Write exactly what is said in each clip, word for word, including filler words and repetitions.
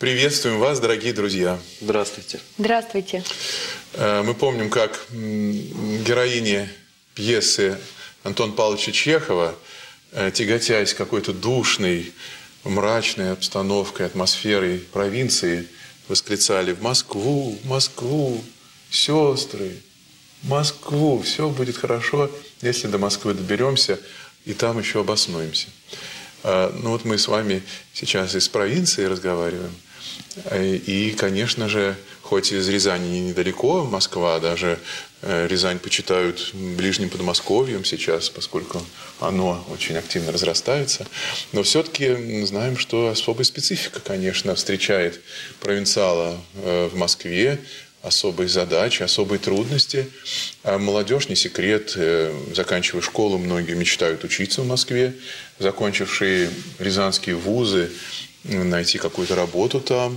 Приветствуем вас, дорогие друзья. Здравствуйте. Здравствуйте. Мы помним, как героиня пьесы Антона Павловича Чехова, тяготясь какой-то душной, мрачной обстановкой, атмосферой провинции, восклицали: «В Москву, в Москву, сестры, в Москву, все будет хорошо, если до Москвы доберемся и там еще обоснуемся». Ну вот мы с вами сейчас из провинции разговариваем. И, конечно же, хоть из Рязани недалеко Москва, даже Рязань почитают ближним Подмосковьем сейчас, поскольку оно очень активно разрастается. Но все-таки знаем, что особая специфика, конечно, встречает провинциала в Москве, особые задачи, особые трудности. А молодежь, не секрет, заканчивая школу, многие мечтают учиться в Москве, закончившие рязанские вузы, найти какую-то работу там.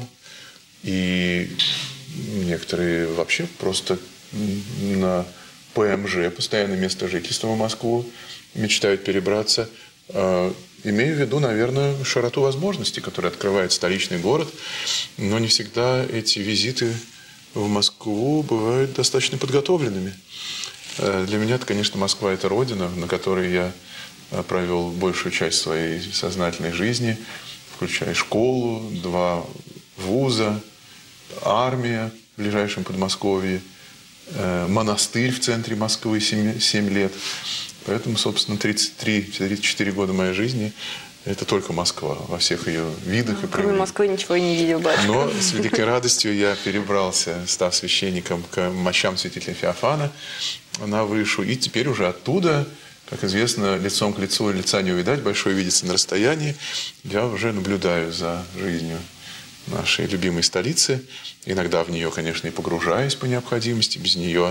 И некоторые вообще просто на ПМЖ, постоянное место жительства в Москву, мечтают перебраться. Имею в виду, наверное, широту возможностей, которые открывает столичный город. Но не всегда эти визиты в Москву бывают достаточно подготовленными. Для меня, конечно, Москва – это родина, на которой я провел большую часть своей сознательной жизни, включая школу, два вуза, армия в ближайшем Подмосковье, монастырь в центре Москвы семь лет. Поэтому, собственно, тридцать три - тридцать четыре года моей жизни – это только Москва во всех ее видах и проявлениях. Кроме Москвы ничего и не видел, батюшка. Но с великой радостью я перебрался, став священником, к мощам святителя Феофана на Вышу. И теперь уже оттуда, как известно, лицом к лицу лица не увидать, большое видится на расстоянии. Я уже наблюдаю за жизнью нашей любимой столицы. Иногда в нее, конечно, и погружаюсь по необходимости. Без нее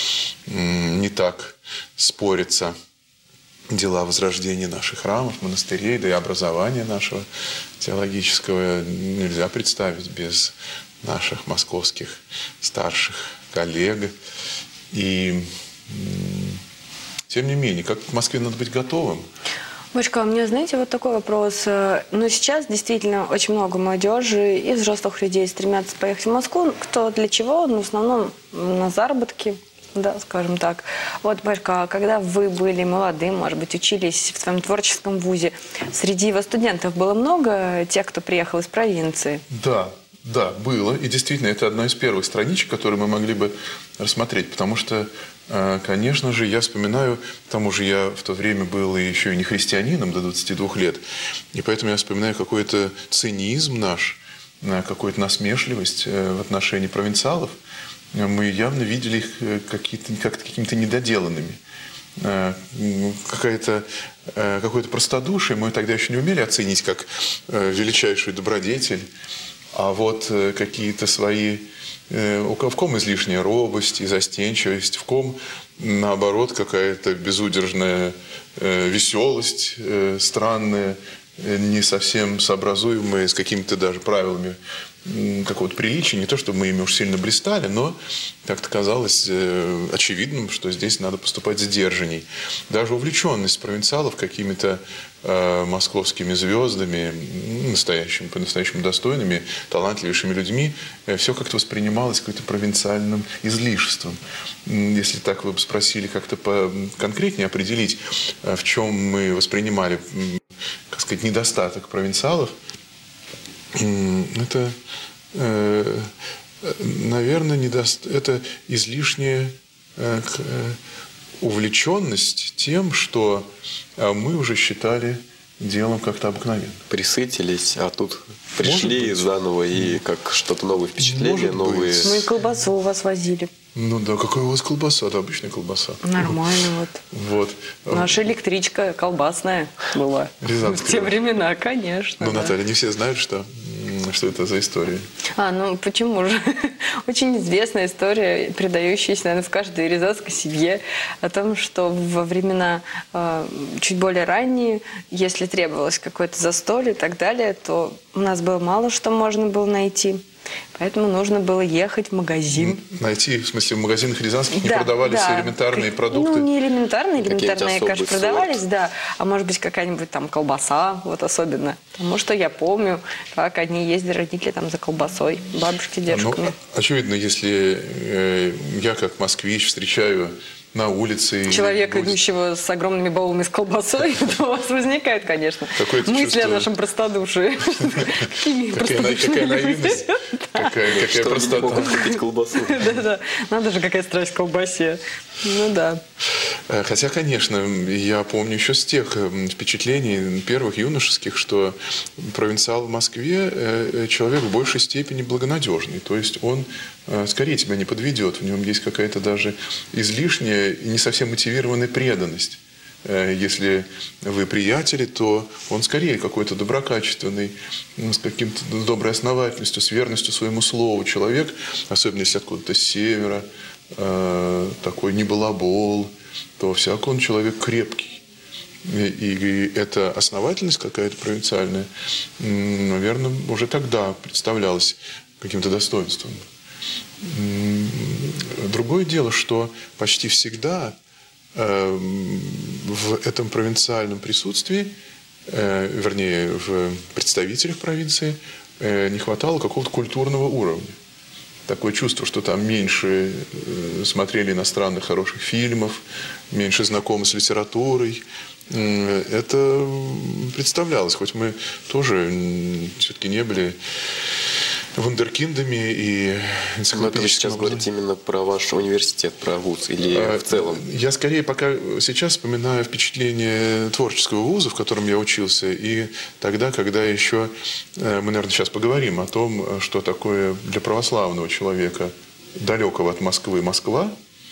не так спорятся дела возрождения наших храмов, монастырей, да и образования нашего теологического нельзя представить без наших московских старших коллег. И тем не менее, как к Москве надо быть готовым. Бочка, у меня, знаете, вот такой вопрос. Ну, сейчас действительно очень много молодежи и взрослых людей стремятся поехать в Москву. Кто для чего? Ну, в основном на заработки, да, скажем так. Вот, Бочка, когда вы были молодым, может быть, учились в своем творческом вузе, среди его студентов было много тех, кто приехал из провинции? Да. Да, было. И действительно, это одна из первых страничек, которые мы могли бы рассмотреть. Потому что, конечно же, я вспоминаю, к тому же я в то время был еще и не христианином до двадцати двух лет. И поэтому я вспоминаю какой-то цинизм наш, какую-то насмешливость в отношении провинциалов. Мы явно видели их какие-то, как-то какими-то недоделанными. Какая-то, какое-то простодушие мы тогда еще не умели оценить как величайшую добродетель. А вот какие-то свои, в ком излишняя робость и застенчивость, в ком, наоборот, какая-то безудержная веселость странная, не совсем сообразуемая с какими-то даже правилами какого-то приличия. Не то, чтобы мы ими уж сильно блистали, но как-то казалось очевидным, что здесь надо поступать сдержанней. Даже увлеченность провинциалов какими-то э, московскими звездами, настоящими, по-настоящему достойными, талантливейшими людьми, э, все как-то воспринималось каким-то провинциальным излишеством. Если так вы бы спросили как-то конкретнее определить, в чем мы воспринимали, как сказать, недостаток провинциалов, это, э, наверное, недост... это излишняя э, увлеченность тем, что мы уже считали делом как-то обыкновенным. Присытились, а тут пришли заново и как что-то новое впечатление, новые... Мы колбасу у вас возили. Ну да, какая у вас колбаса? Это обычная колбаса. Нормально вот. Вот. Наша электричка колбасная была. Рязанская. В те времена, конечно. Ну, да. Наталья, не все знают, что, что это за история. А, ну почему же? Очень известная история, передающаяся, наверное, в каждой рязанской семье, о том, что во времена э, чуть более ранние, если требовалось какое-то застолье и так далее, то у нас было мало что можно было найти. Поэтому нужно было ехать в магазин. Найти, в смысле, в магазинах рязанских не Да, продавались да. элементарные Как- продукты? Ну, не элементарные, элементарные, Какие-нибудь конечно, особый продавались, сорт. да. А может быть, какая-нибудь там колбаса, вот особенно. Потому что я помню, как они ездили, родители, там, за колбасой, бабушки, Ну, дедушками. очевидно, если э, я, как москвич, встречаю на улице... и Человека, будет- идущего с огромными баулами с колбасой, то у вас возникает, конечно, Какое-то мысли чувство- о нашем простодушии. Какими Какая, на- какая простодушными наивность, какая, какая Что они простота. могут купить колбасу. Да-да, надо же, какая страсть к колбасе. Ну да. Э, Хотя, конечно, я помню еще с тех э, впечатлений первых юношеских, что провинциал в Москве э, человек в большей степени благонадежный. То есть он э, скорее тебя не подведет. В нем есть какая-то даже излишняя и не совсем мотивированная преданность. Э, Если вы приятели, то он скорее какой-то доброкачественный, ну, с каким-то с доброй основательностью, с верностью своему слову человек, особенно если откуда-то с севера, э, такой не балабол, то всяк он человек крепкий. И, и эта основательность какая-то провинциальная, м, наверное, уже тогда представлялась каким-то достоинством. М, Другое дело, что почти всегда э, в этом провинциальном присутствии, э, вернее, в представителях провинции, э, не хватало какого-то культурного уровня. Такое чувство, что там меньше э, смотрели иностранных хороших фильмов, меньше знакомы с литературой. М, Это м, представлялось, хоть мы тоже м, все-таки не были вундеркиндами и Но это вы энциклопедическим сейчас образованием. говорите именно про ваш университет, про вуз или А, в целом? Я скорее пока сейчас вспоминаю впечатление творческого вуза, в котором я учился, и тогда, когда еще, э, мы, наверное, сейчас поговорим о том, что такое для православного человека, далекого от Москвы, Москва,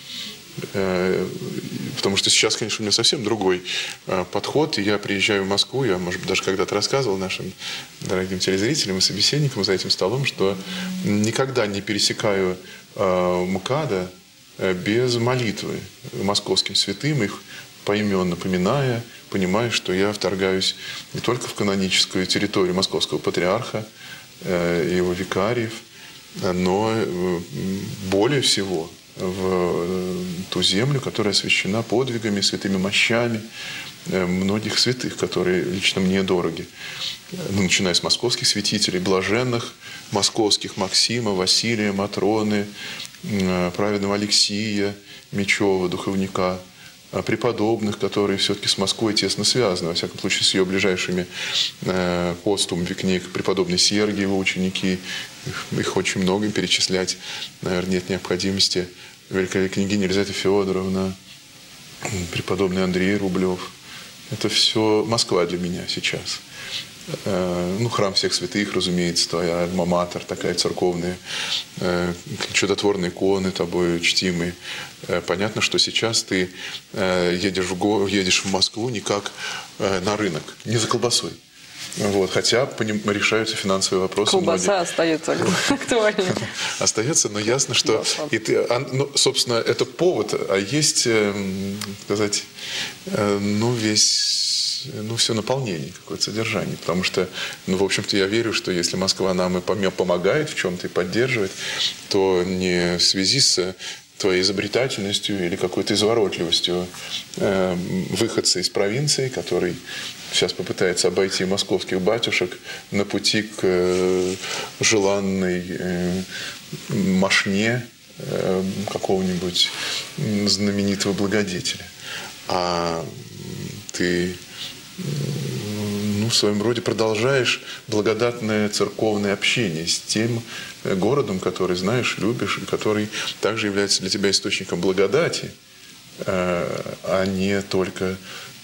Э, потому что сейчас, конечно, у меня совсем другой э, подход. И я приезжаю в Москву, я, может быть, даже когда-то рассказывал нашим дорогим телезрителям и собеседникам за этим столом, что никогда не пересекаю э, МКАДа э, без молитвы московским святым, их поименно поминая, понимая, что я вторгаюсь не только в каноническую территорию московского патриарха э, и его викариев, но э, более всего в ту землю, которая освящена подвигами, святыми мощами многих святых, которые лично мне дороги. Ну, начиная с московских святителей, блаженных московских Максима, Василия, Матроны, праведного Алексия, Мечева, духовника, преподобных, которые все-таки с Москвой тесно связаны, во всяком случае, с ее ближайшими э, постумами к ней, преподобный Сергий, его ученики, их, их очень много перечислять, наверное, нет необходимости. Великая княгиня Елизавета Федоровна, преподобный Андрей Рублев. Это все Москва для меня сейчас. Ну, храм всех святых, разумеется, твоя альма-матер, такая церковная, чудотворные иконы тобой чтимые. Понятно, что сейчас ты едешь в, го... едешь в Москву не как на рынок, не за колбасой. Вот, хотя по ним решаются финансовые вопросы. Колбаса многие. остается актуальной. Остается, но ясно, что и ты, а, ну, собственно, это повод, а есть, э, сказать, э, ну, весь, ну, все наполнение, какое-то содержание. Потому что, ну, в общем-то, я верю, что если Москва нам и помогает в чем-то и поддерживает, то не в связи с твоей изобретательностью или какой-то изворотливостью э, выходца из провинции, который сейчас попытается обойти московских батюшек на пути к э, желанной э, мошне э, какого-нибудь знаменитого благодетеля. А ты ну, в своем роде продолжаешь благодатное церковное общение с тем городом, который знаешь, любишь, и который также является для тебя источником благодати, а не только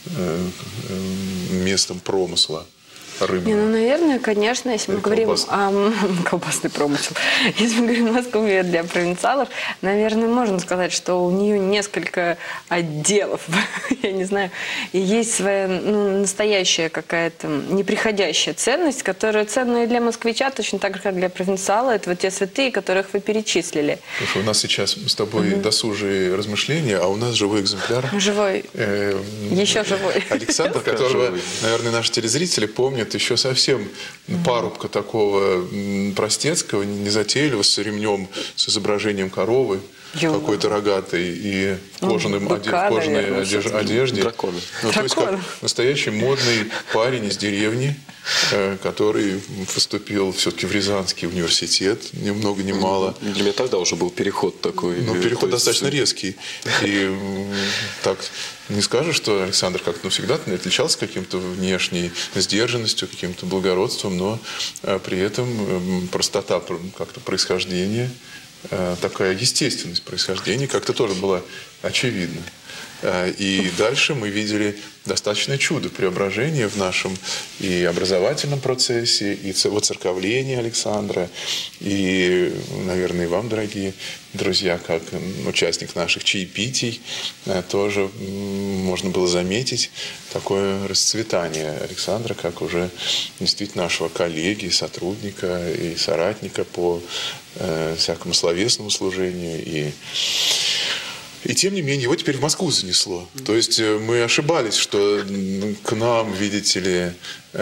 местом промысла рыбного. Не, ну, наверное, конечно, если мы Или говорим колбасный. о колбасный промысел, если мы говорим о Москве для провинциалов, наверное, можно сказать, что у нее несколько отделов, я не знаю, и есть своя ну, настоящая какая-то неприходящая ценность, которая ценна и для москвича, точно так же, как для провинциала. Это вот те святые, которых вы перечислили. Потому что у нас сейчас с тобой mm-hmm. досужие размышления, а у нас живой экземпляр. Живой. Э, Еще живой. Александр, которого, наверное, наши телезрители помнят нет еще совсем парубка такого простецкого, незатейливого, с ремнем, с изображением коровы, какой-то рогатой и в, кожаном, ну, оде... быка, в кожаной наверное, одеж... одежде. Драконы. Ну, то есть как настоящий модный парень из деревни, который поступил все-таки в Рязанский университет, ни много ни мало. Для меня тогда уже был переход такой. Ну, переход есть... достаточно резкий. И так не скажешь, что Александр как-то ну, всегда отличался каким-то внешней сдержанностью, каким-то благородством, но при этом простота как-то происхождения, такая естественность происхождения как-то тоже была очевидна. И дальше мы видели достаточное чудо преображения в нашем и образовательном процессе, и воцерковлении Александра, и, наверное, и вам, дорогие друзья, как участник наших чаепитий, тоже можно было заметить такое расцветание Александра, как уже действительно нашего коллеги, сотрудника и соратника по всякому словесному служению и И тем не менее, его теперь в Москву занесло. То есть мы ошибались, что к нам, видите ли,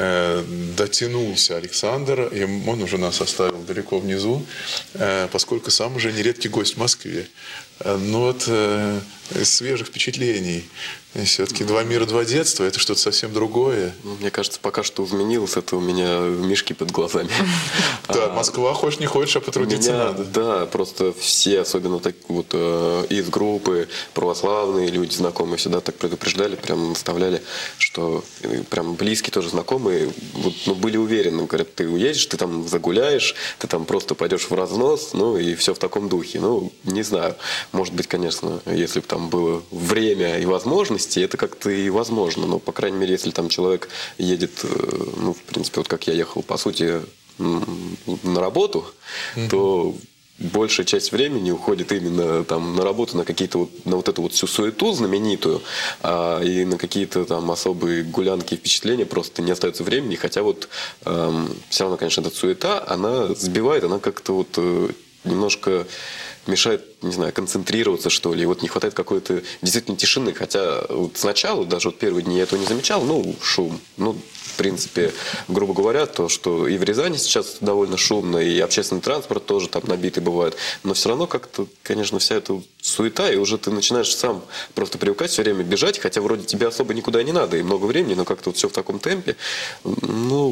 дотянулся Александр, и он уже нас оставил далеко внизу, поскольку сам уже нередкий гость в Москве. Но вот из свежих впечатлений. Все-таки два мира, два детства – это что-то совсем другое. Мне кажется, пока что изменилось, это у меня мешки под глазами. Да, Москва, хочешь не хочешь, а потрудиться надо. Да, просто все, особенно так вот из группы, православные люди, знакомые, всегда так предупреждали, прям наставляли, что прям близкие тоже знакомые вот, ну, были уверены, говорят, ты уедешь, ты там загуляешь, ты там просто пойдешь в разнос, ну и все в таком духе. Ну, не знаю, может быть, конечно, если бы там было время и возможности, это как-то и возможно, но, по крайней мере, если там человек едет, ну, в принципе, вот как я ехал, по сути, на работу, mm-hmm. то большая часть времени уходит именно там на работу, на какие-то вот, на вот эту вот всю суету знаменитую, а, и на какие-то там особые гулянки и впечатления просто не остается времени, хотя вот эм, все равно, конечно, эта суета, она сбивает, она как-то вот э, немножко мешает, не знаю, концентрироваться, что ли. И вот не хватает какой-то действительно тишины. Хотя вот сначала, даже вот первые дни я этого не замечал, ну, шум. Ну, в принципе, грубо говоря, то, что и в Рязани сейчас довольно шумно, и общественный транспорт тоже там набитый бывает. Но все равно как-то, конечно, вся эта суета, и уже ты начинаешь сам просто привыкать все время бежать, хотя вроде тебе особо никуда не надо, и много времени, но как-то вот все в таком темпе. Ну...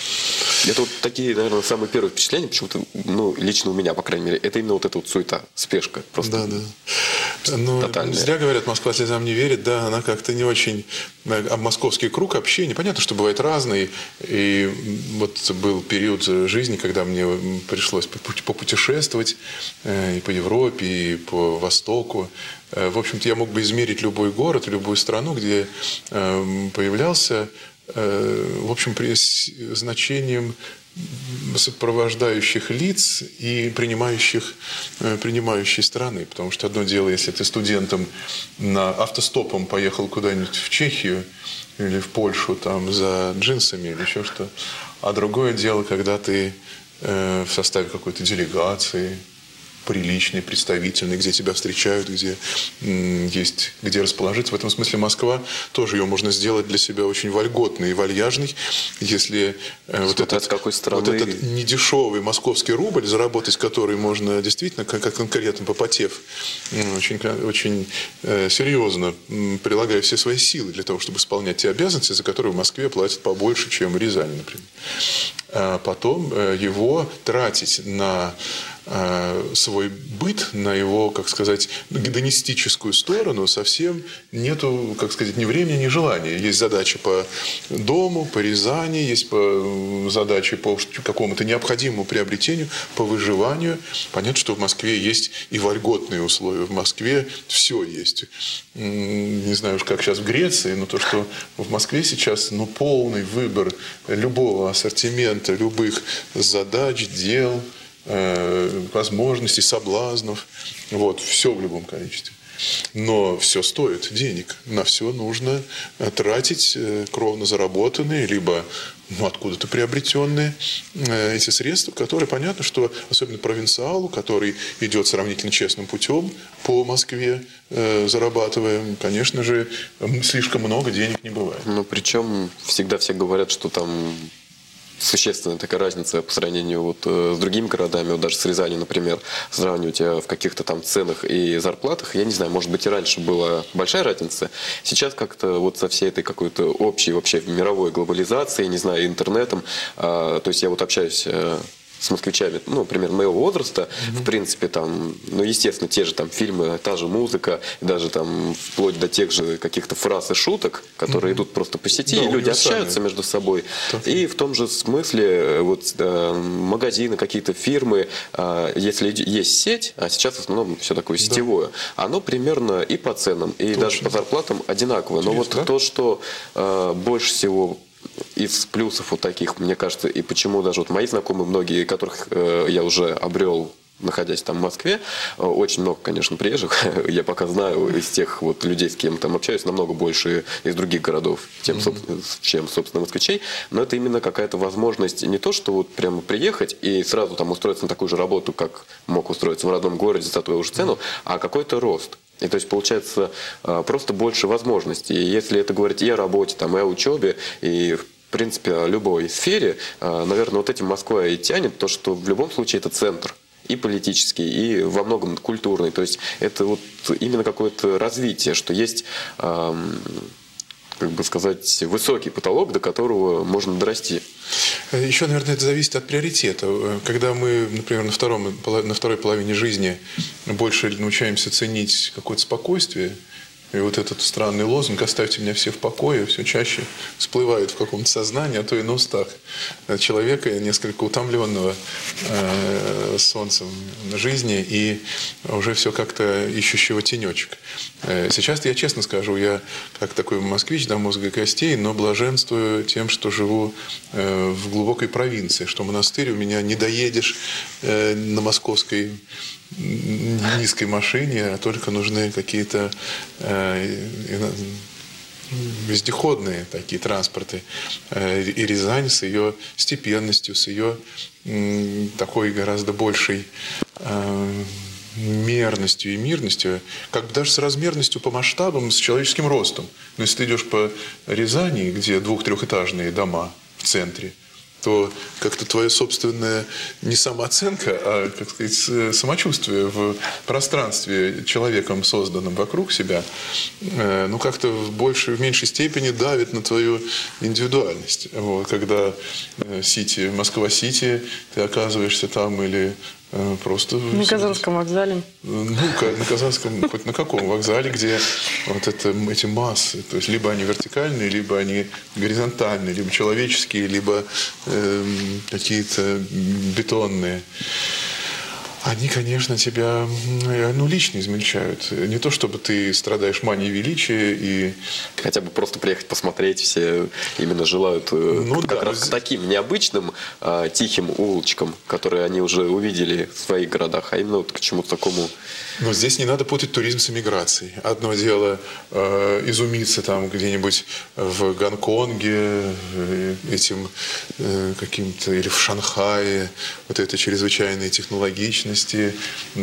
Это вот такие, наверное, самые первые впечатления, почему-то, ну, лично у меня, по крайней мере, это именно вот эта вот суета, спешка. Просто да, да. Ну, зря говорят, Москва слезам не верит, да, она как-то не очень... А московский круг общения, понятно, что бывает разный. И вот был период жизни, когда мне пришлось попутешествовать и по Европе, и по Востоку. В общем-то, я мог бы измерить любой город, любую страну, где появлялся, в общем, значением сопровождающих лиц и принимающих, принимающей страны. Потому что одно дело, если ты студентом на автостопом поехал куда-нибудь в Чехию или в Польшу там, за джинсами или еще что. А другое дело, когда ты в составе какой-то делегации, приличный, представительный, где тебя встречают, где есть где расположиться. В этом смысле Москва тоже ее можно сделать для себя очень вольготной и вальяжной, если вот этот, какой вот этот недешевый московский рубль, заработать который можно действительно, как конкретно попотев, очень, очень серьезно, прилагая все свои силы для того, чтобы исполнять те обязанности, за которые в Москве платят побольше, чем в Рязани, например. А потом его тратить на свой быт, на его, как сказать, гедонистическую сторону совсем нету, как сказать, ни времени, ни желания. Есть задачи по дому, по Рязани, есть по задачи по какому-то необходимому приобретению, по выживанию. Понятно, что в Москве есть и вольготные условия. В Москве все есть. Не знаю уж, как сейчас в Греции, но то, что в Москве сейчас ну, полный выбор любого ассортимента, любых задач, дел, возможностей, соблазнов. Вот, все в любом количестве. Но все стоит денег. На все нужно тратить кровно заработанные, либо ну, откуда-то приобретенные эти средства, которые, понятно, что особенно провинциалу, который идет сравнительно честным путем по Москве, зарабатывая, конечно же, слишком много денег не бывает. Ну, причем всегда все говорят, что там существенная такая разница по сравнению вот с другими городами, вот даже с Рязанью, например, сравнивать в каких-то там ценах и зарплатах. Я не знаю, может быть, и раньше была большая разница. Сейчас как-то вот со всей этой какой-то общей вообще мировой глобализацией, не знаю, интернетом, то есть я вот общаюсь с москвичами, ну, примерно моего возраста, mm-hmm. в принципе, там, ну, естественно, те же там фильмы, та же музыка, даже там вплоть до тех же каких-то фраз и шуток, которые mm-hmm. идут просто по сети, да, и люди общаются между собой. Точно. И в том же смысле вот магазины, какие-то фирмы, если есть сеть, а сейчас в основном все такое сетевое, да. оно примерно и по ценам, и Точно. даже по зарплатам одинаково. Но вот да? то, что э, больше всего из плюсов вот таких, мне кажется, и почему даже вот мои знакомые, многие, которых э, я уже обрел, находясь там в Москве, э, очень много, конечно, приезжих, я пока знаю из тех вот людей, с кем там общаюсь, намного больше из других городов, тем, mm-hmm. чем, собственно, москвичей, но это именно какая-то возможность не то, что вот прямо приехать и сразу там устроиться на такую же работу, как мог устроиться в родном городе за твою же цену, mm-hmm. а какой-то рост. И то есть получается просто больше возможностей. И если это говорить и о работе, там, и о учебе, и в принципе о любой сфере, наверное, вот этим Москва и тянет, то, что в любом случае это центр. И политический, и во многом культурный. То есть это вот именно какое-то развитие, что есть, как бы сказать, высокий потолок, до которого можно дорасти. Еще, наверное, это зависит от приоритета. Когда мы, например, на, втором, на второй половине жизни больше научаемся ценить какое-то спокойствие, и вот этот странный лозунг «оставьте меня все в покое» все чаще всплывает в каком-то сознании, а то и на устах человека, несколько утомленного э, солнцем жизни и уже все как-то ищущего тенечек. Сейчас, я честно скажу, я как такой москвич до мозга костей, но блаженствую тем, что живу э, в глубокой провинции, что монастырь у меня не доедешь э, на московской низкой машине, а только нужны какие-то э, вездеходные такие транспорты. И Рязань с ее степенностью, с ее э, такой гораздо большей э, мерностью и мирностью, как бы даже с размерностью по масштабам, с человеческим ростом. Но если ты идешь по Рязани, где двух-трехэтажные дома в центре, то как-то твоя собственная не самооценка, а, как сказать, самочувствие в пространстве человеком, созданном вокруг себя, ну, как-то в большей, в меньшей степени давит на твою индивидуальность. Вот, когда Сити, Москва-Сити, ты оказываешься там или просто... На Казанском вокзале. Ну, на Казанском, хоть на каком вокзале, где вот это, эти массы, то есть либо они вертикальные, либо они горизонтальные, либо человеческие, либо э, какие-то бетонные. Они, конечно, тебя, ну, лично измельчают. Не то, чтобы ты страдаешь манией величия и... Хотя бы просто приехать посмотреть, все именно желают ну, как да, раз к таким необычным, а, тихим улочкам, которые они уже увидели в своих городах, а именно вот к чему-то такому... Но здесь не надо путать туризм с эмиграцией. Одно дело э, изумиться там где-нибудь в Гонконге этим э, каким-то, или в Шанхае, вот этой чрезвычайной технологичности,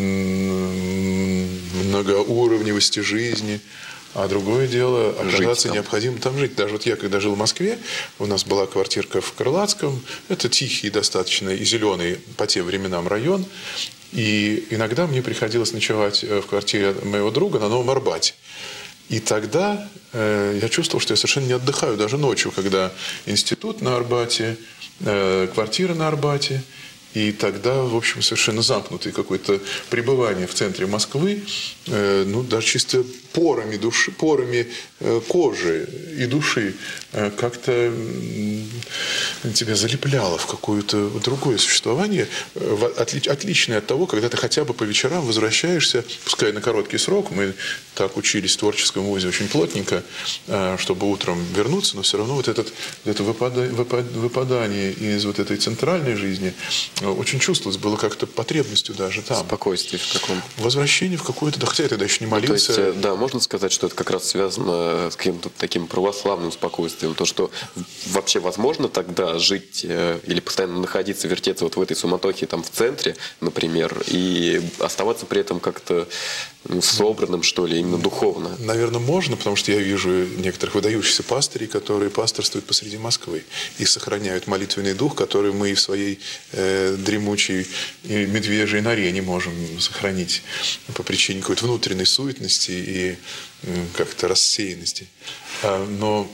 многоуровневости жизни. А другое дело, оказаться необходимо там жить. Даже вот я, когда жил в Москве, у нас была квартирка в Крылатском. Это тихий достаточно и зеленый по тем временам район. И иногда мне приходилось ночевать в квартире моего друга на Новом Арбате. И тогда э, я чувствовал, что я совершенно не отдыхаю даже ночью, когда институт на Арбате, э, квартира на Арбате. И тогда, в общем, совершенно замкнутое какое-то пребывание в центре Москвы, э, ну, даже чисто порами, души, порами э, кожи и души э, как-то э, тебя залепляло в какое-то другое существование, э, отли, отличное от того, когда ты хотя бы по вечерам возвращаешься, пускай на короткий срок, мы так учились в творческом вузе очень плотненько, э, чтобы утром вернуться, но все равно вот этот, это выпада, выпад, выпадание из вот этой центральной жизни очень чувствовалось, было как-то потребностью даже там. Спокойствие в таком. Возвращение в какое-то, да, хотя я тогда еще не молился. Ну, то есть, да, можно сказать, что это как раз связано с каким-то таким православным спокойствием. То, что вообще возможно тогда жить э, или постоянно находиться, вертеться вот в этой суматохе там в центре, например, и оставаться при этом как-то ну, собранным, что ли, именно духовно? Наверное, можно, потому что я вижу некоторых выдающихся пастырей, которые пасторствуют посреди Москвы и сохраняют молитвенный дух, который мы в своей э, дремучей и медвежьей норе не можем сохранить по причине какой-то внутренней суетности и э, как-то рассеянности. А, но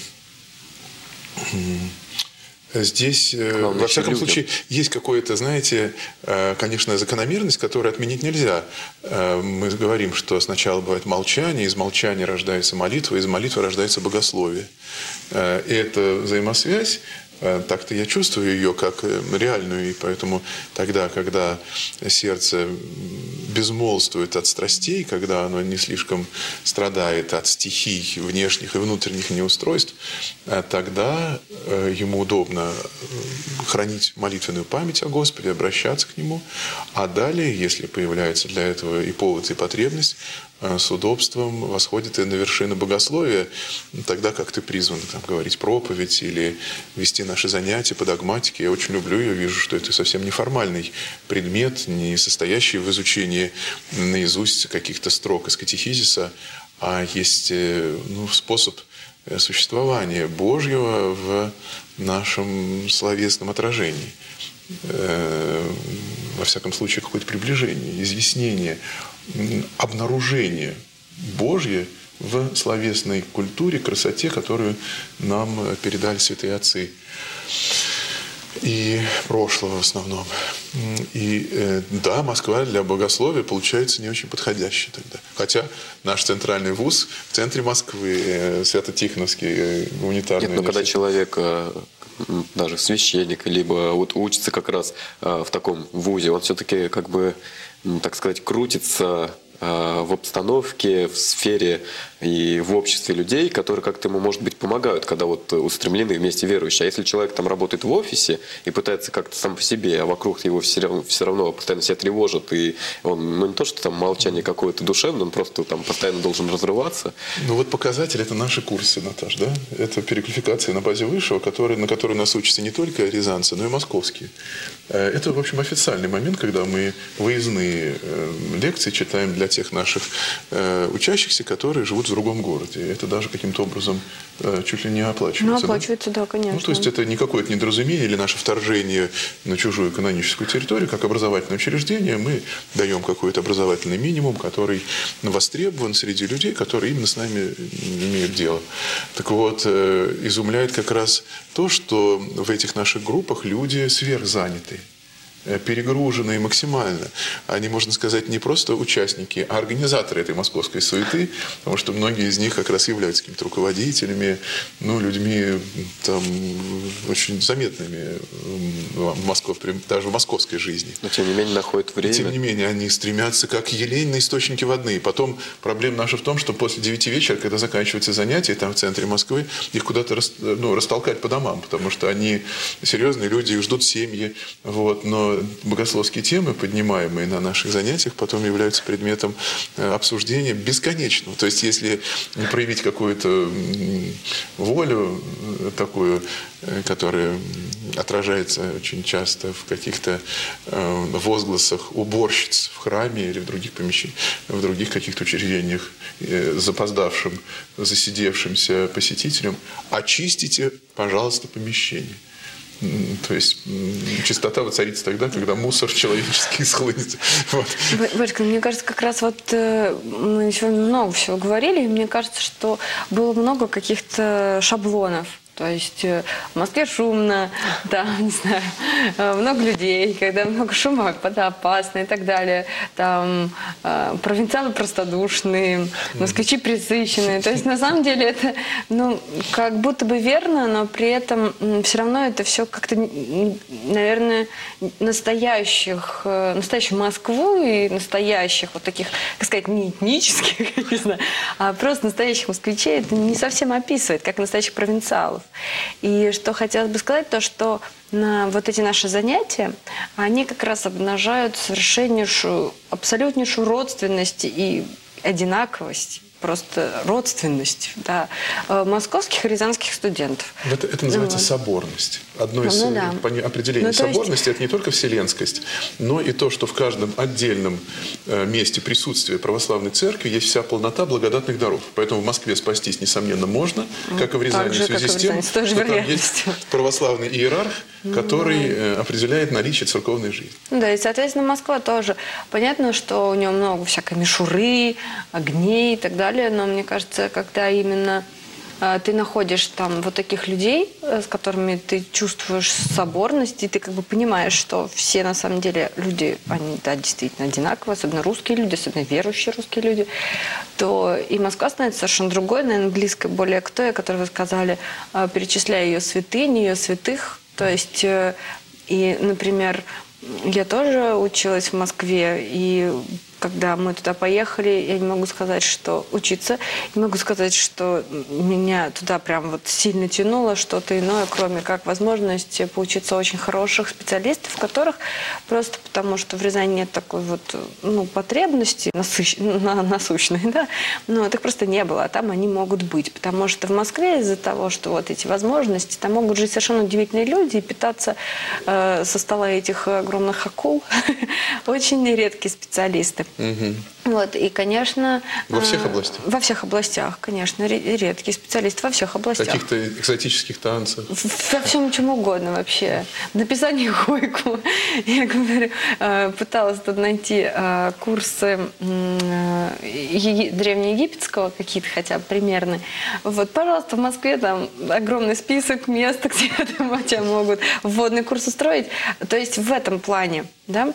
здесь, Главное, во всяком людям. случае, есть какая-то, знаете, конечно, закономерность, которую отменить нельзя. Мы говорим, что сначала бывает молчание, из молчания рождается молитва, из молитвы рождается богословие. И эта взаимосвязь, так-то я чувствую ее как реальную, и поэтому тогда, когда сердце безмолвствует от страстей, когда оно не слишком страдает от стихий внешних и внутренних неустройств, тогда ему удобно хранить молитвенную память о Господе, обращаться к Нему, а далее, если появляется для этого и повод, и потребность, с удобством восходит и на вершины богословия, тогда как ты призван там, говорить проповедь или вести наши занятия по догматике. Я очень люблю ее, вижу, что это совсем не формальный предмет, не состоящий в изучении наизусть каких-то строк из катехизиса, а есть ну, способ существования Божьего в нашем словесном отражении. Во всяком случае, какое-то приближение, изъяснение, обнаружение Божье в словесной культуре, красоте, которую нам передали святые отцы. И прошлого в основном. И да, Москва для богословия получается не очень подходящей тогда. Хотя наш центральный вуз в центре Москвы, Свято-Тихоновский гуманитарный Нет, но когда университет. человек, даже священник, либо вот учится как раз в таком вузе, он все-таки как бы, так сказать, крутится в обстановке, в сфере и в обществе людей, которые как-то ему, может быть, помогают, когда вот устремлены вместе верующие. А если человек там работает в офисе и пытается как-то сам по себе, а вокруг его все равно, все равно постоянно себя тревожит, и он, ну не то, что там молчание какое-то душевное, он просто там постоянно должен разрываться. Ну вот показатель – это наши курсы, Наташ, да? Это переквалификация на базе высшего, который, на которой нас учатся не только рязанцы, но и московские. Это, в общем, официальный момент, когда мы выездные лекции читаем для тех наших учащихся, которые живут в другом городе. Это даже каким-то образом чуть ли не оплачивается. Ну, оплачивается, да, да, конечно. Ну, то есть это не какое-то недоразумение или наше вторжение на чужую каноническую территорию, как образовательное учреждение. Мы даем какой-то образовательный минимум, который востребован среди людей, которые именно с нами имеют дело. Так вот, изумляет как раз то, что в этих наших группах люди сверхзаняты, перегруженные максимально. Они, можно сказать, не просто участники, а организаторы этой московской суеты, потому что многие из них как раз являются какими-то руководителями, ну, людьми там, очень заметными в Москве, даже в московской жизни. Но тем не менее находят время. И, тем не менее, они стремятся как елей на источники воды. Потом проблема наша в том, что после девяти вечера, когда заканчиваются занятия там в центре Москвы, их куда-то рас, ну, растолкать по домам, потому что они серьезные люди, их ждут семьи, вот, но богословские темы, поднимаемые на наших занятиях, потом являются предметом обсуждения бесконечного. То есть, если не проявить какую-то волю такую, которая отражается очень часто в каких-то возгласах уборщиц в храме или в других помещениях, в других каких-то учреждениях, запоздавшим, засидевшимся посетителям, очистите, пожалуйста, помещение. То есть чистота воцарится тогда, когда мусор человеческий схлынет. Вот. Борька, мне кажется, как раз вот э, мы сегодня много всего говорили, и мне кажется, что было много каких-то шаблонов. То есть в Москве шумно, там, не знаю, много людей, когда много шума, вода опасна и так далее. Там э, провинциалы простодушные, москвичи пресыщенные. То есть на самом деле это, ну, как будто бы верно, но при этом все равно это все как-то, наверное, настоящих, настоящую Москву и настоящих вот таких, как сказать, не этнических, не знаю, а просто настоящих москвичей это не совсем описывает, как настоящих провинциалов. И что хотелось бы сказать, то что на вот эти наши занятия, они как раз обнажают совершеннейшую, абсолютнейшую родственность и одинаковость просто родственность, да, московских и рязанских студентов. Это, это называется вот. соборность. Одно из Ну, да. определений Ну, то есть... соборности – это не только вселенскость, но и то, что в каждом отдельном месте присутствия православной церкви есть вся полнота благодатных даров. Поэтому в Москве спастись, несомненно, можно, как и в Рязани, же, в связи с тем, с той же что там есть православный иерарх, который mm. определяет наличие церковной жизни. Да, и, соответственно, Москва тоже. Понятно, что у нее много всякой мишуры, огней и так далее, но мне кажется, когда именно э, ты находишь там вот таких людей, э, с которыми ты чувствуешь соборность, и ты как бы понимаешь, что все на самом деле люди, они, да, действительно одинаковые, особенно русские люди, особенно верующие русские люди, то и Москва становится совершенно другой, наверное, близкой более к той, о которой вы сказали, э, перечисляя ее святыни, ее святых. То есть, э, и, например, я тоже училась в Москве, и когда мы туда поехали, я не могу сказать, что учиться, не могу сказать, что меня туда прям вот сильно тянуло что-то иное, кроме как возможность поучиться очень хороших специалистов, которых просто потому, что в Рязани нет такой вот, ну, потребности насыщ... на, насущной, да, но так просто не было, а там они могут быть, потому что в Москве из-за того, что вот эти возможности, там могут жить совершенно удивительные люди и питаться э, со стола этих огромных акул очень редкие специалисты. Угу. Вот, и, конечно... Во всех областях? Во всех областях, конечно. Редкий специалист во всех областях. В каких-то экзотических танцах? Во всем, чем угодно вообще. Написание хойку. Я говорю, пыталась тут найти курсы древнеегипетского какие-то хотя бы примерные. Вот, пожалуйста, в Москве там огромный список мест, где тебя могут вводный курс устроить. То есть в этом плане, да,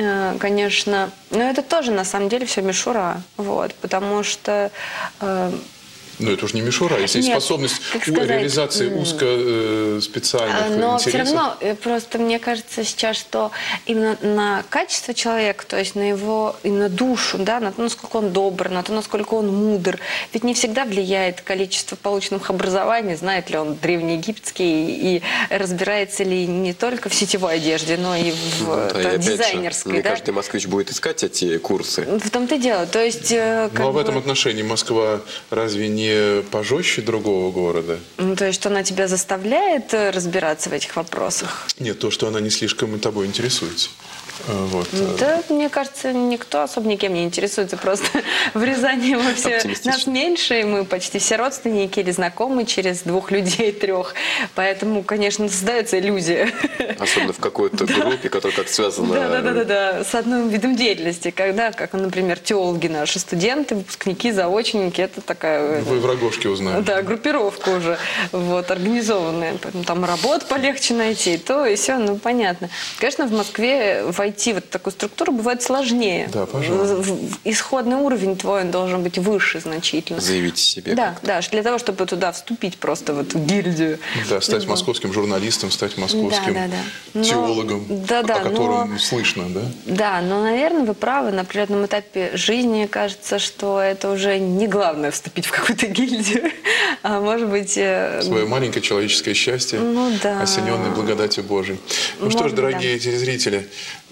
конечно, но это тоже на самом деле все мишура, вот, потому что... Э, Ну, это уже не мишура, если есть способность у реализации узкоспециальных но интересов. все равно, просто мне кажется сейчас, что именно на качество человека, то есть на его, именно душу, да, на то, насколько он добр, на то, насколько он мудр, ведь не всегда влияет количество полученных образований, знает ли он древнеегипетский и разбирается ли не только в сетевой одежде, но и в ну, да, и дизайнерской. Мне да? каждый москвич будет искать эти курсы. В том-то и дело. То есть, ну, а в бы... этом отношении Москва разве не пожестче другого города? Ну, то есть, что она тебя заставляет разбираться в этих вопросах? Нет, то, что она не слишком тобой интересуется. Вот. Да, мне кажется, никто особо никем не интересуется. Просто в Рязани мы все, нас меньше, и мы почти все родственники или знакомы через двух людей, трех. Поэтому, конечно, создается иллюзия. Особенно в какой-то группе, которая как связана... Да, да, да, да, с одним видом деятельности. Когда, как, например, теологи наши, студенты, выпускники, заочники, это такая... Вы в Рогожке узнали. Да, группировка уже, вот, организованная. Поэтому там работу полегче найти, то и все, ну, понятно. Конечно, в Москве войти в вот такую структуру бывает сложнее. Да, пожалуйста. Исходный уровень твой он должен быть выше значительно. Заявить себе. Да, да, для того, чтобы туда вступить просто в эту гильдию. Да, стать ну, московским журналистом, стать московским да, да, да. теологом, но, да, да, о котором но, слышно, да? Да, но, наверное, вы правы. На определенном этапе жизни кажется, что это уже не главное вступить в какую-то гильдию, а может быть... Свое маленькое человеческое счастье, ну, да. осененное благодатью Божией. Ну может, что ж, дорогие да. телезрители,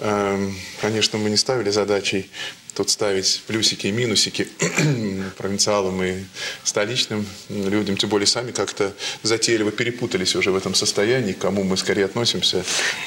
э, конечно, мы не ставили задачей тут ставить плюсики и минусики провинциалам и столичным людям, тем более сами как-то затейливо перепутались уже в этом состоянии, к кому мы скорее относимся,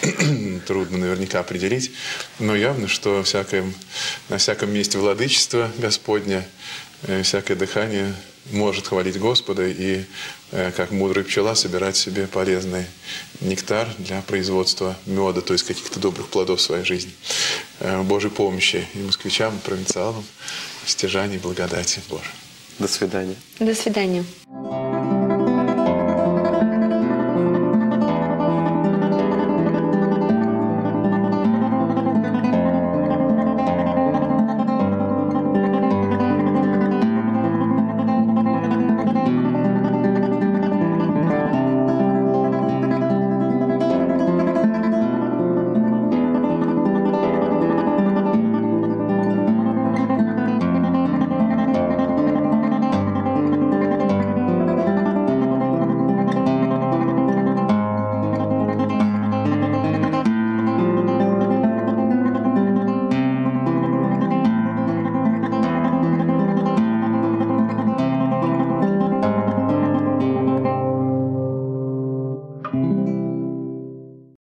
трудно наверняка определить, но явно, что всякое, на всяком месте владычество Господня, всякое дыхание может хвалить Господа и, как мудрая пчела, собирать себе полезный нектар для производства меда, то есть каких-то добрых плодов в своей жизни. Божьей помощи и москвичам, и провинциалам, стяжаний благодати Божией. До свидания. До свидания.